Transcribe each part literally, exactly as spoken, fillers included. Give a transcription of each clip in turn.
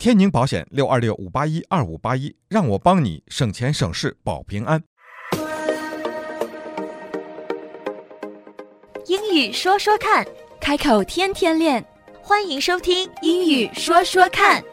天宁保险六二六五八一二五八一，让我帮你省钱省事保平安。 英语说说看， 开口天天练， 欢迎收听英语说说看。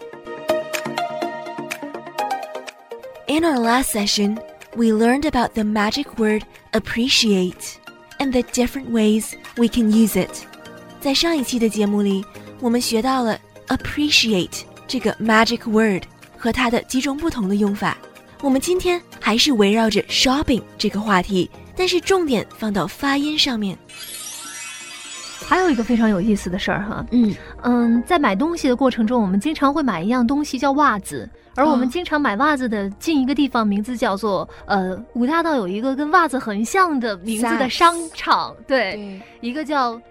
In our last session, we learned about the magic word appreciate and the different ways we can use it. 在上一期的节目里，我们学到了 appreciate 这个 magic word 和它的几种不同的用法。我们今天还是围绕着 shopping 这个话题，但是重点放到发音上面。 还有一个非常有意思的事儿哈， 嗯嗯，在买东西的过程中，我们经常会买一样东西叫袜子，而我们经常买袜子的近一个地方名字叫做、哦、呃，五大道有一个跟袜子很像的名字的商场， 对, 对，一个叫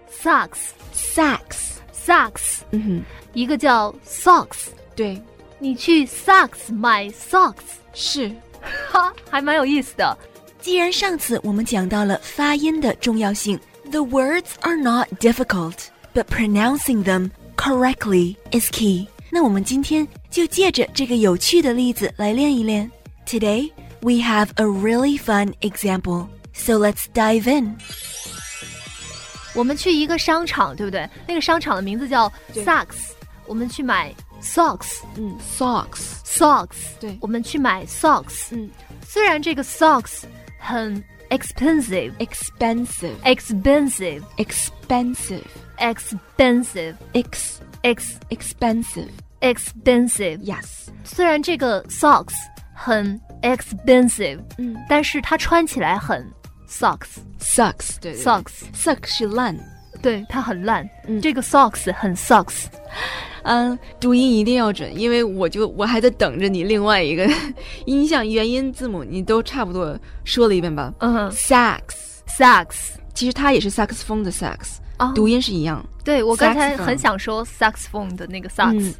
Saks，Saks Saks， 嗯哼，一个叫 Socks， 对，你去 Saks 买 Socks 是， 哈，还蛮有意思的。 既然上次我们讲到了发音的重要性。The words are not difficult, but pronouncing them correctly is key. 那我们今天就借着这个有趣的例子来练一练。Today, we have a really fun example. So let's dive in. 我们去一个商场，对不对？那个商场的名字叫 Saks。我们去买 socks， 嗯 ，socks socks， 对， 我们去买 socks， 嗯， 虽然这个 socks 很Expensive, expensive, expensive, expensive, expensive, ex, ex, expensive, expensive. Yes. 虽然这个 socks 很 expensive， 嗯， 但是它穿起来很 sucks, sucks, 对对 sucks, sucks 是烂， 对，它很烂。 嗯， 这个 socks 很 sucks。 嗯，读音一定要准，因为我就我还在等着你另外一个音像元音字母，你都差不多说了一遍吧？ 嗯 ，sax sax， 其实它也是萨克斯风的 sax，、哦、读音是一样。 对，我刚才很想说 saxophone 的那个 sax、嗯、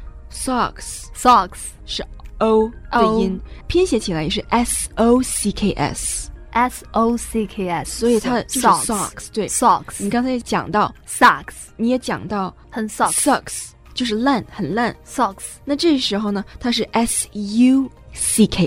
socks socks 是 o 的音，拼写起来也是 s o c k s S O C K S， 所以它就是 socks，, socks 对 socks。 你刚才讲到 socks， 你也讲到很 socks， sucks 就是烂，很烂 socks。 那这时候呢，它是 S U C K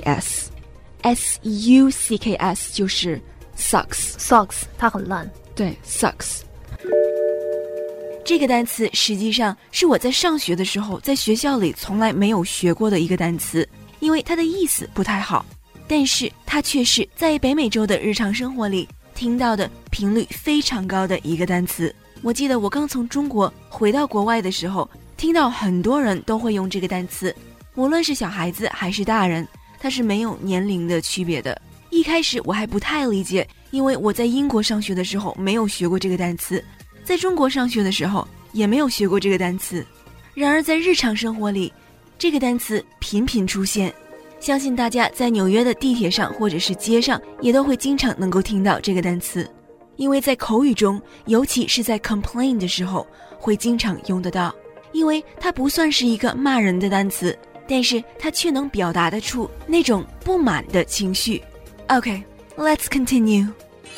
S，S U C K S 就是 sucks sucks， 它很烂， 对 sucks。 这个单词实际上是我在上学的时候在学校里从来没有学过的一个单词，因为它的意思不太好。但是它却是在北美洲的日常生活里听到的频率非常高的一个单词。我记得我刚从中国回到国外的时候，听到很多人都会用这个单词，无论是小孩子还是大人，它是没有年龄的区别的。一开始我还不太理解，因为我在英国上学的时候没有学过这个单词，在中国上学的时候也没有学过这个单词。然而在日常生活里，这个单词频频出现。相信大家在纽约的地铁上或者是街上也都会经常能够听到这个单词，因为在口语中，尤其是在 complain 的时候会经常用得到。因为它不算是一个骂人的单词，但是它却能表达得出那种不满的情绪。 OK, let's continue。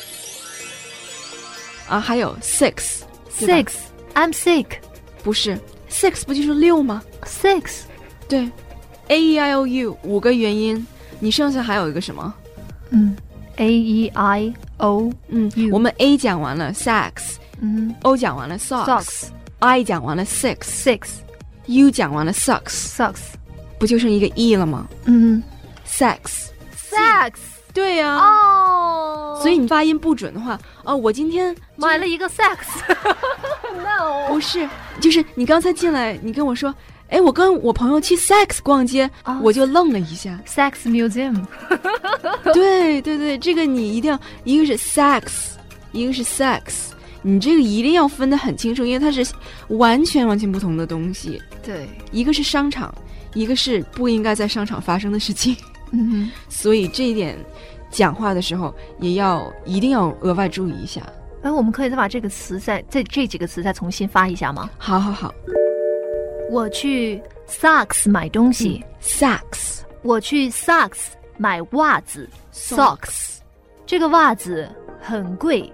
啊，还有 six six I'm sick， 不是 six 不就是六吗？ six 对A E I O U 五个元音，你剩下还有一个什么？ 嗯 A E I O 嗯 U， 我们 A 讲完了 sax， 嗯 O 讲完了 socks， socks I 讲完了 six six U 讲完了 sucks sucks， 不就剩一个 E 了吗？ 嗯 sex sex 对呀、 啊、哦， 所以你发音不准的话，哦，我今天买了一个 sex no 不是，就是你刚才进来你跟我说，哎，我跟我朋友去 Saks 逛街、哦、我就愣了一下。 Saks Museum 对对对，这个你一定要，一个是 Saks 一个是 Saks， 你这个一定要分得很清楚，因为它是完全完全不同的东西。 对， 一个是商场，一个是不应该在商场发生的事情。 嗯哼， 所以这一点讲话的时候也要一定要额外注意一下。 哎，我们可以再把这个词再这这几个词再重新发一下吗？ 好好好。 我去 Saks 买东西、 嗯、Saks， 我去 Saks 买袜子 Socks， 这个袜子很贵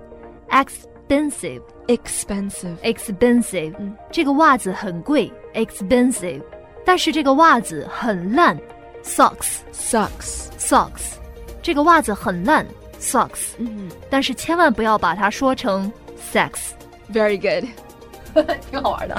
expensive expensive expensive、嗯、这个袜子很贵 expensive 但是这个袜子很烂 socks socks socks 这个袜子很烂 socks 嗯， 但是千万不要把它说成 sex very good 挺好玩的。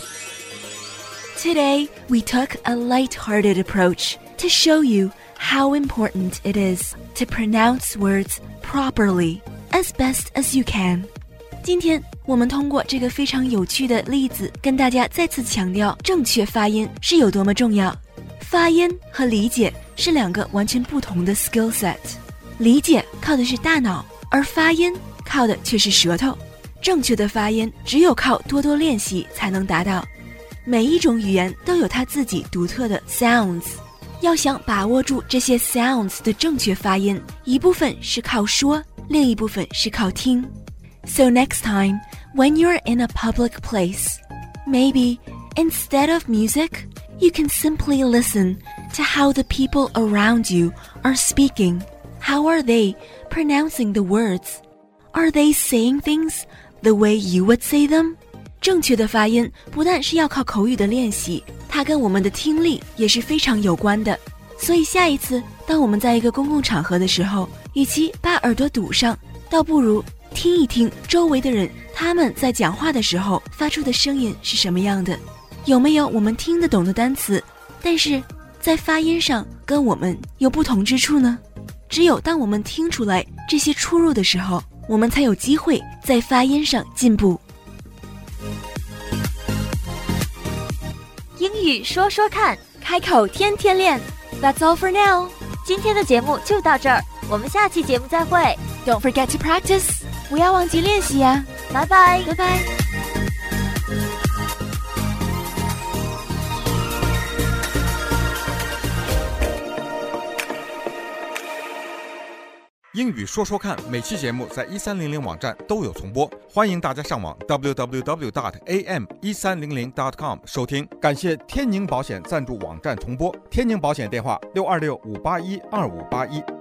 Today, we took a light-hearted approach to show you how important it is to pronounce words properly as best as you can. 今天我们通过这个非常有趣的例子，跟大家再次强调正确发音是有多么重要。发音和理解是两个完全不同的 skill set， 理解靠的是大脑，而发音靠的却是舌头。正确的发音只有靠多多练习才能达到。每一种语言都有它自己独特的 sounds， 要想把握住这些 sounds 的正确发音，一部分是靠说，另一部分是靠听。So next time, when you're in a public place, maybe instead of music, you can simply listen to how the people around you are speaking. How are they pronouncing the words? Are they saying things the way you would say them? 正确的发音不但是要靠口语的练习，它跟我们的听力也是非常有关的。所以下一次当我们在一个公共场合的时候，与其把耳朵堵上，倒不如听一听周围的人他们在讲话的时候发出的声音是什么样的，有没有我们听得懂的单词，但是在发音上跟我们有不同之处呢？只有当我们听出来这些出入的时候，我们才有机会在发音上进步。 英语说说看， 开口天天练。 That's all for now. 今天的节目就到这儿，我们下期节目再会。 Don't forget to practice. 不要忘记练习呀。 拜拜， 拜拜。 英语说说看，每期节目在一三零零网站都有重播，欢迎大家上网 double-u double-u double-u dot a m 一三零零 dot com 收听。感谢天宁保险赞助网站重播，天宁保险电话六二六五八一二五八一。